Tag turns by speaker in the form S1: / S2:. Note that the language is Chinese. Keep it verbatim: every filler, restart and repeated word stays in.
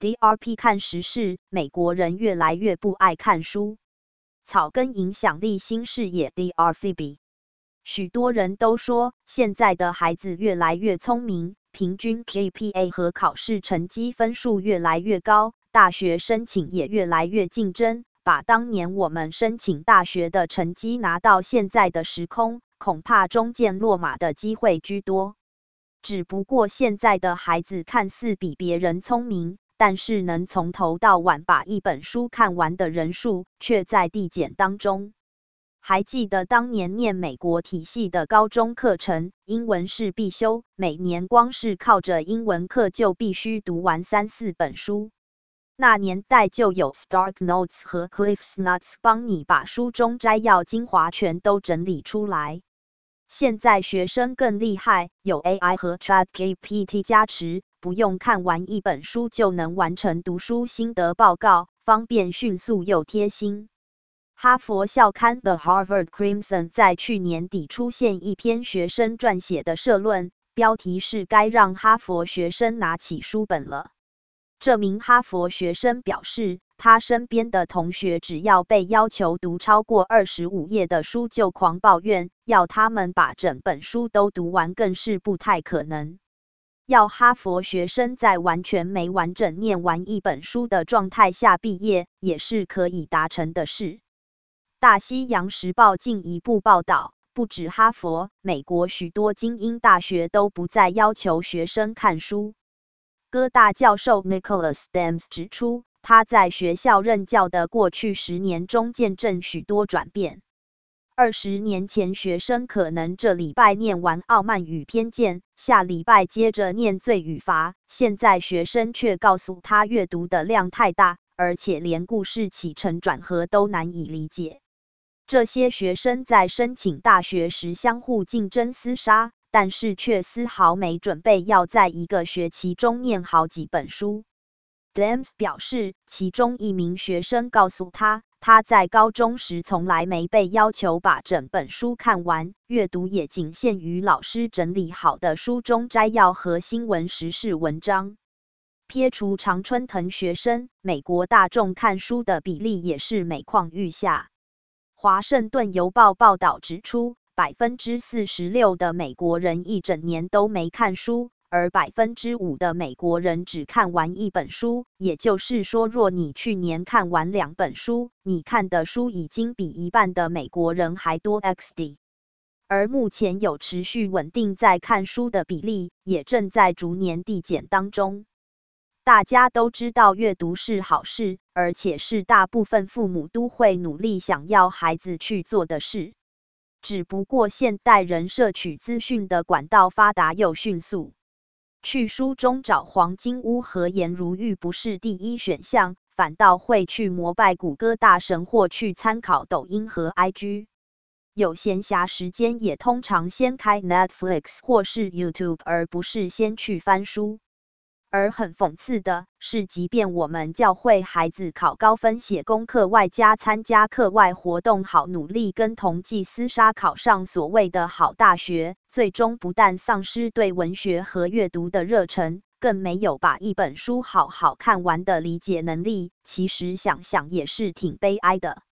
S1: D R P 看时事，美国人越来越不爱看书。草根影响力新视野 D R F B。许多人都说，现在的孩子越来越聪明，平均 G P A 和考试成绩分数越来越高，大学申请也越来越竞争。把当年我们申请大学的成绩拿到现在的时空，恐怕中箭落马的机会居多。只不过现在的孩子看似比别人聪明，但是能从头到晚把一本书看完的人数却在递减当中。还记得当年念美国体系的高中课程，英文是必修，每年光是靠着英文课就必须读完三四本书。那年代就有 Stark Notes 和 CliffsNotes 帮你把书中摘要精华全都整理出来。现在学生更厉害，有 A I 和 ChatGPT 加持，不用看完一本书就能完成读书心得报告，方便迅速又贴心。哈佛校刊 The Harvard Crimson 在去年底出现一篇学生撰写的社论，标题是该让哈佛学生拿起书本了。这名哈佛学生表示，他身边的同学只要被要求读超过二十五页的书就狂抱怨，要他们把整本书都读完更是不太可能。要哈佛学生在完全没完整念完一本书的状态下毕业，也是可以达成的事。大西洋时报进一步报道，不止哈佛，美国许多精英大学都不再要求学生看书。哥大教授 Nicholas Stamps 指出，他在学校任教的过去十年中见证许多转变。二十年前，学生可能这礼拜念完《傲慢与偏见》，下礼拜接着念《罪与罚》，现在学生却告诉他阅读的量太大，而且连故事起承转合都难以理解。这些学生在申请大学时相互竞争厮杀，但是却丝毫没准备要在一个学期中念好几本书。Stamps 表示，其中一名学生告诉他，他在高中时从来没被要求把整本书看完，阅读也仅限于老师整理好的书中摘要和新闻时事文章。撇除常春藤学生，美国大众看书的比例也是每况愈下。华盛顿邮报报道指出，百分之四十六的美国人一整年都没看书，而百分之五的美国人只看完一本书。也就是说，若你去年看完两本书，你看的书已经比一半的美国人还多 X D。而目前有持续稳定在看书的比例，也正在逐年递减当中。大家都知道阅读是好事，而且是大部分父母都会努力想要孩子去做的事。只不过现代人摄取资讯的管道发达又迅速，去书中找黄金屋和颜如玉不是第一选项，反倒会去膜拜谷歌大神或去参考抖音和 I G。有闲暇时间也通常先开 Netflix 或是 YouTube， 而不是先去翻书。而很讽刺的是，即便我们教会孩子考高分、写功课，外加参加课外活动，好努力跟同济厮杀，考上所谓的好大学，最终不但丧失对文学和阅读的热忱，更没有把一本书好好看完的理解能力。其实想想也是挺悲哀的。